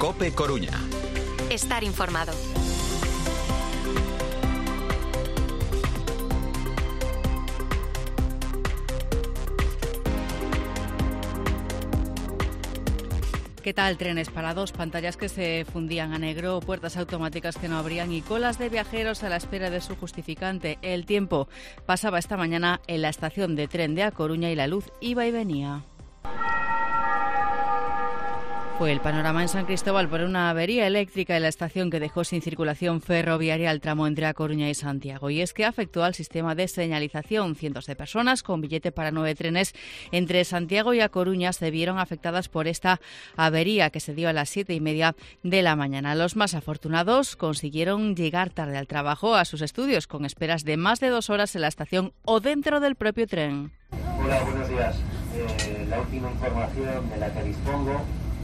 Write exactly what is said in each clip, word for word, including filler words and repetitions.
COPE Coruña. Estar informado. ¿Qué tal? Trenes parados, pantallas que se fundían a negro, puertas automáticas que no abrían y colas de viajeros a la espera de su justificante. El tiempo pasaba esta mañana en la estación de tren de A Coruña y la luz iba y venía. Fue el panorama en San Cristóbal por una avería eléctrica en la estación que dejó sin circulación ferroviaria el tramo entre A Coruña y Santiago. Y es que afectó al sistema de señalización. Cientos de personas con billete para nueve trenes entre Santiago y A Coruña se vieron afectadas por esta avería que se dio a las siete y media de la mañana. Los más afortunados consiguieron llegar tarde al trabajo, a sus estudios, con esperas de más de dos horas en la estación o dentro del propio tren. Hola, buenos días. Eh, la última información de la que dispongo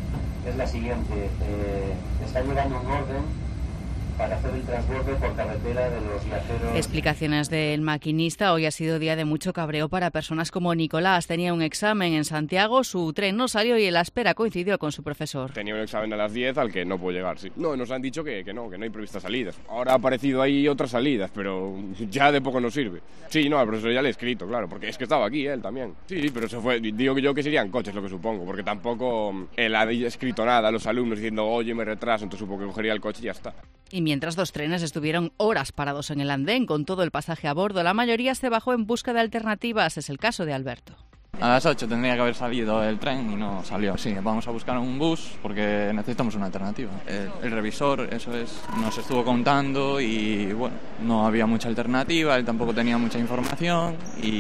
es la siguiente. Eh, está llegando un orden para hacer el transborde por carretera de los viajeros. Explicaciones del maquinista. Hoy ha sido día de mucho cabreo para personas como Nicolás. Tenía un examen en Santiago, su tren no salió y en la espera coincidió con su profesor. Tenía un examen a las diez al que no puedo llegar, sí. No, nos han dicho que, que no, que no hay previstas salidas. Ahora ha aparecido ahí otras salidas, pero ya de poco nos sirve. Sí, no, al profesor ya le he escrito, claro, porque es que estaba aquí él también. Sí, pero se fue. Digo yo que serían coches, lo que supongo, porque tampoco él ha escrito nada a los alumnos diciendo, oye, me retraso, entonces supongo que cogería el coche y ya está. Y mientras dos trenes estuvieron horas parados en el andén con todo el pasaje a bordo, la mayoría se bajó en busca de alternativas. Es el caso de Alberto. A las ocho tendría que haber salido el tren y no salió. Sí, vamos a buscar un bus porque necesitamos una alternativa. El, el revisor, eso es, nos estuvo contando y bueno, no había mucha alternativa, él tampoco tenía mucha información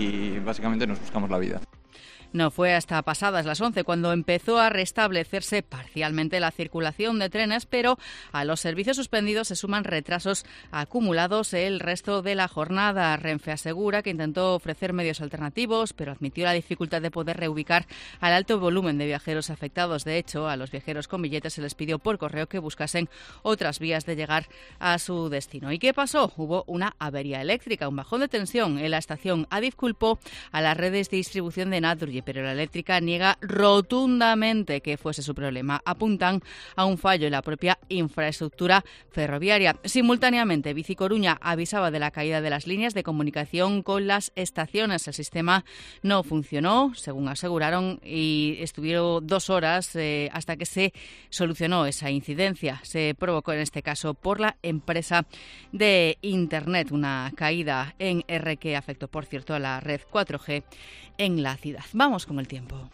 y básicamente nos buscamos la vida. No fue hasta pasadas las once cuando empezó a restablecerse parcialmente la circulación de trenes, pero a los servicios suspendidos se suman retrasos acumulados el resto de la jornada. Renfe asegura que intentó ofrecer medios alternativos, pero admitió la dificultad de poder reubicar al alto volumen de viajeros afectados. De hecho, a los viajeros con billetes se les pidió por correo que buscasen otras vías de llegar a su destino. ¿Y qué pasó? Hubo una avería eléctrica, un bajón de tensión en la estación. Adif culpó a las redes de distribución de Naturgy, pero la eléctrica niega rotundamente que fuese su problema. Apuntan a un fallo en la propia infraestructura ferroviaria. Simultáneamente, Bicicoruña avisaba de la caída de las líneas de comunicación con las estaciones. El sistema no funcionó, según aseguraron, y estuvieron dos horas eh, hasta que se solucionó esa incidencia. Se provocó en este caso por la empresa de Internet, una caída en R que afectó, por cierto, a la red cuatro G en la ciudad. Vamos con el tiempo.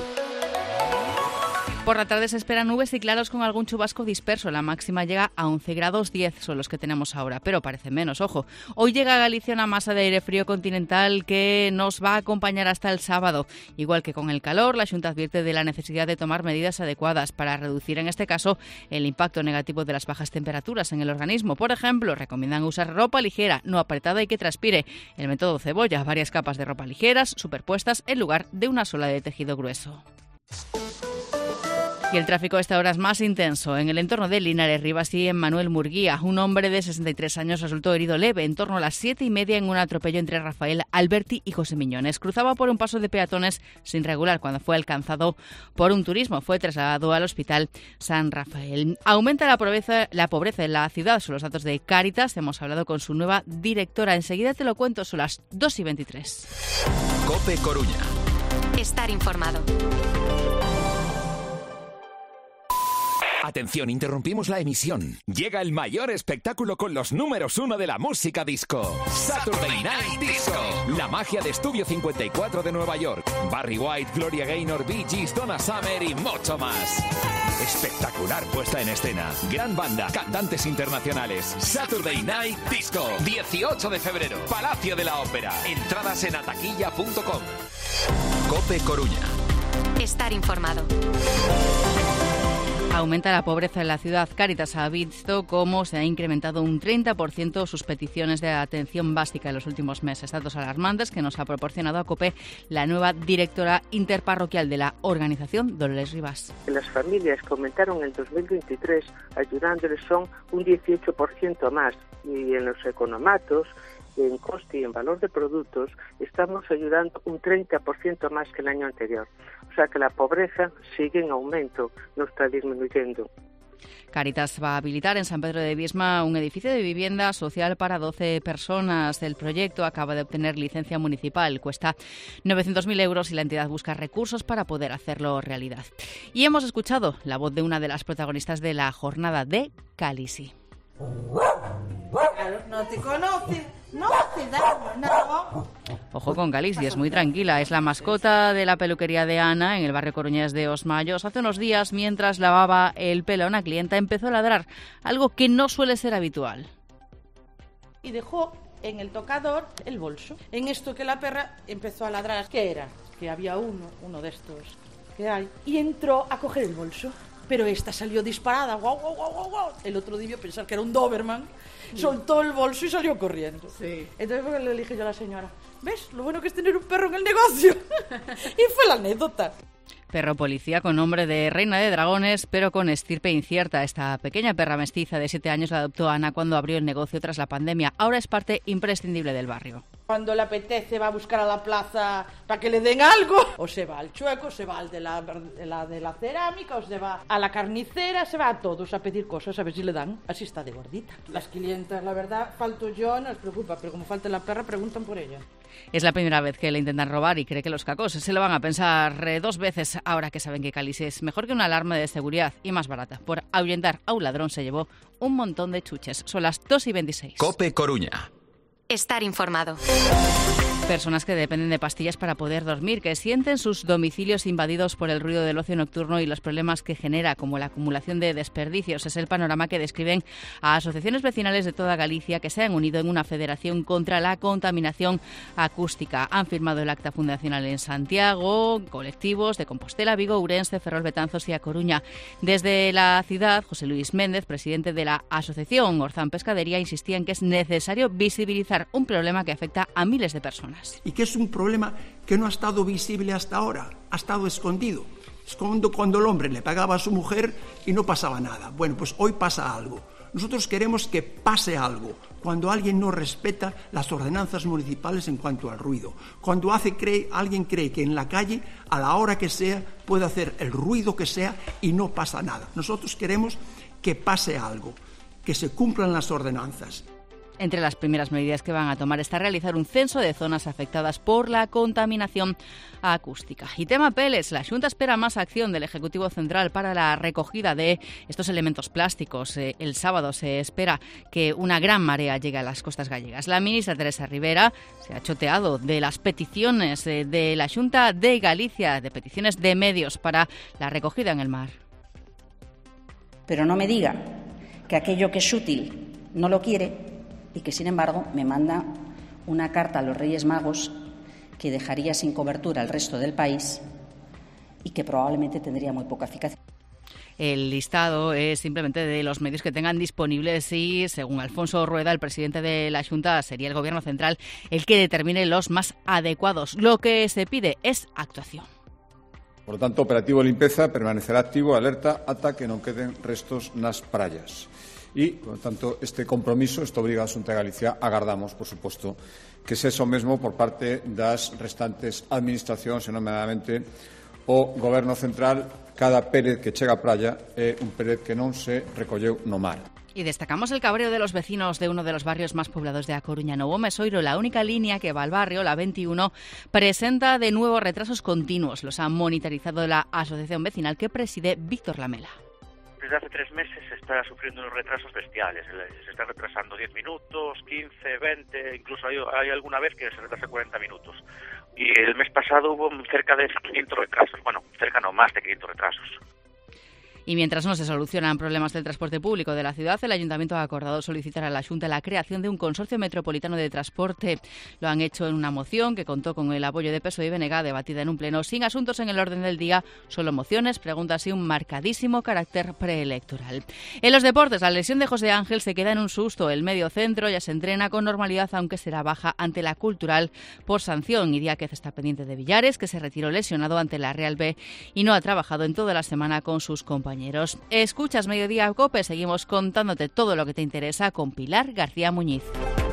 Por la tarde se esperan nubes y claros con algún chubasco disperso. La máxima llega a once grados diez, son los que tenemos ahora, pero parece menos, ojo. Hoy llega a Galicia una masa de aire frío continental que nos va a acompañar hasta el sábado. Igual que con el calor, la Xunta advierte de la necesidad de tomar medidas adecuadas para reducir, en este caso, el impacto negativo de las bajas temperaturas en el organismo. Por ejemplo, recomiendan usar ropa ligera, no apretada y que transpire. El método cebolla, varias capas de ropa ligeras superpuestas en lugar de una sola de tejido grueso. Y el tráfico a esta hora es más intenso en el entorno de Linares Rivas y en Manuel Murguía. Un hombre de sesenta y tres años resultó herido leve en torno a las siete y media en un atropello entre Rafael Alberti y José Miñones. Cruzaba por un paso de peatones sin regular cuando fue alcanzado por un turismo. Fue trasladado al Hospital San Rafael. Aumenta la pobreza, la pobreza en la ciudad. Son los datos de Cáritas. Hemos hablado con su nueva directora. Enseguida te lo cuento. Son las dos y veintitrés. COPE Coruña. Estar informado. Atención, interrumpimos la emisión. Llega el mayor espectáculo con los números uno de la música disco. Saturday Night Disco. La magia de Estudio cincuenta y cuatro de Nueva York. Barry White, Gloria Gaynor, Bee Gees, Donna Summer y mucho más. Espectacular puesta en escena. Gran banda, cantantes internacionales. Saturday Night Disco. dieciocho de febrero. Palacio de la Ópera. Entradas en ataquilla punto com. COPE Coruña. Estar informado. Aumenta la pobreza en la ciudad. Cáritas ha visto cómo se ha incrementado un treinta por ciento sus peticiones de atención básica en los últimos meses. Datos alarmantes que nos ha proporcionado a COPE la nueva directora interparroquial de la organización, Dolores Rivas. Las familias que aumentaron en dos mil veintitrés ayudándoles son un dieciocho por ciento más, y en los economatos, en coste y en valor de productos, estamos ayudando un treinta por ciento más que el año anterior. O sea que la pobreza sigue en aumento, no está disminuyendo. Cáritas va a habilitar en San Pedro de Viesma un edificio de vivienda social para doce personas. El proyecto acaba de obtener licencia municipal. Cuesta novecientos mil euros y la entidad busca recursos para poder hacerlo realidad. Y hemos escuchado la voz de una de las protagonistas de la jornada de Calisi. No te conoce, no te da nada. Ojo con Calisi, es muy tranquila. Es la mascota de la peluquería de Ana en el barrio coruñés de Os Mayos. Hace unos días, mientras lavaba el pelo a una clienta, empezó a ladrar, algo que no suele ser habitual. Y dejó en el tocador el bolso. En esto que la perra empezó a ladrar. ¿Qué era? Que había uno, uno de estos que hay, y entró a coger el bolso. Pero esta salió disparada, guau, guau, guau, guau, guau. El otro debió pensar que era un Doberman, sí. Soltó el bolso y salió corriendo. Sí. Entonces fue que le dije yo a la señora, ¿ves? Lo bueno que es tener un perro en el negocio. Y fue la anécdota. Perro policía con nombre de reina de dragones, pero con estirpe incierta. Esta pequeña perra mestiza de siete años la adoptó Ana cuando abrió el negocio tras la pandemia. Ahora es parte imprescindible del barrio. Cuando le apetece va a buscar a la plaza para que le den algo, o se va al chueco, se va al de la, de la, de la cerámica, o se va a la carnicera, se va a todos a pedir cosas a ver si le dan. Así está de gordita. Las clientas, la verdad, falto yo, no les preocupa, pero como falta la perra, preguntan por ella. Es la primera vez que le intentan robar y cree que los cacos se lo van a pensar eh, dos veces ahora que saben que Calisi es mejor que una alarma de seguridad y más barata. Por ahuyentar a un ladrón se llevó un montón de chuches. Son las dos y veintiséis. COPE Coruña. Estar informado. Personas que dependen de pastillas para poder dormir, que sienten sus domicilios invadidos por el ruido del ocio nocturno y los problemas que genera, como la acumulación de desperdicios. Es el panorama que describen a asociaciones vecinales de toda Galicia que se han unido en una federación contra la contaminación acústica. Han firmado el acta fundacional en Santiago, colectivos de Compostela, Vigo, Ourense, Ferrol, Betanzos y A Coruña. Desde la ciudad, José Luis Méndez, presidente de la asociación Orzán Pescadería, insistía en que es necesario visibilizar un problema que afecta a miles de personas. Y que es un problema que no ha estado visible hasta ahora, ha estado escondido. Es cuando, cuando el hombre le pagaba a su mujer y no pasaba nada. Bueno, pues hoy pasa algo. Nosotros queremos que pase algo cuando alguien no respeta las ordenanzas municipales en cuanto al ruido. Cuando hace, cree, alguien cree que en la calle, a la hora que sea, puede hacer el ruido que sea y no pasa nada. Nosotros queremos que pase algo, que se cumplan las ordenanzas. Entre las primeras medidas que van a tomar está realizar un censo de zonas afectadas por la contaminación acústica. Y tema pellets, la Xunta espera más acción del Ejecutivo Central para la recogida de estos elementos plásticos. Eh, el sábado se espera que una gran marea llegue a las costas gallegas. La ministra Teresa Rivera se ha choteado de las peticiones eh, de la Xunta de Galicia, de peticiones de medios para la recogida en el mar. Pero no me diga que aquello que es útil no lo quiere y que, sin embargo, me manda una carta a los Reyes Magos que dejaría sin cobertura al resto del país y que probablemente tendría muy poca eficacia. El listado es simplemente de los medios que tengan disponibles y, según Alfonso Rueda, el presidente de la Xunta, sería el Gobierno Central el que determine los más adecuados. Lo que se pide es actuación. Por lo tanto, o operativo de limpeza permanecerá activo, alerta, ata que non queden restos nas praias. E, por lo tanto, este compromiso, esta obriga a Xunta de Galicia, agardamos, por suposto, que se eso mesmo por parte das restantes administracións, e nomeadamente o Goberno Central. Cada pérez que chega á praia é un pérez que non se recolleu no mar. Y destacamos el cabreo de los vecinos de uno de los barrios más poblados de A Coruña, Novo Mesoiro. La única línea que va al barrio, la veintiuno, presenta de nuevo retrasos continuos. Los ha monitorizado la asociación vecinal que preside Víctor Lamela. Desde hace tres meses se está sufriendo unos retrasos bestiales. Se está retrasando diez minutos, quince, veinte, incluso hay, hay alguna vez que se retrasa cuarenta minutos. Y el mes pasado hubo cerca de quinientos retrasos. Bueno, cerca no, más de quinientos retrasos. Y mientras no se solucionan problemas del transporte público de la ciudad, el Ayuntamiento ha acordado solicitar a la Xunta la creación de un consorcio metropolitano de transporte. Lo han hecho en una moción que contó con el apoyo de P S O E y B N G, debatida en un pleno sin asuntos en el orden del día, solo mociones, preguntas y un marcadísimo carácter preelectoral. En los deportes, la lesión de José Ángel se queda en un susto. El medio centro ya se entrena con normalidad, aunque será baja ante la Cultural por sanción. Y Diáquez está pendiente de Villares, que se retiró lesionado ante la Real B y no ha trabajado en toda la semana con sus compañeros. Escuchas Mediodía Cope, seguimos contándote todo lo que te interesa con Pilar García Muñiz.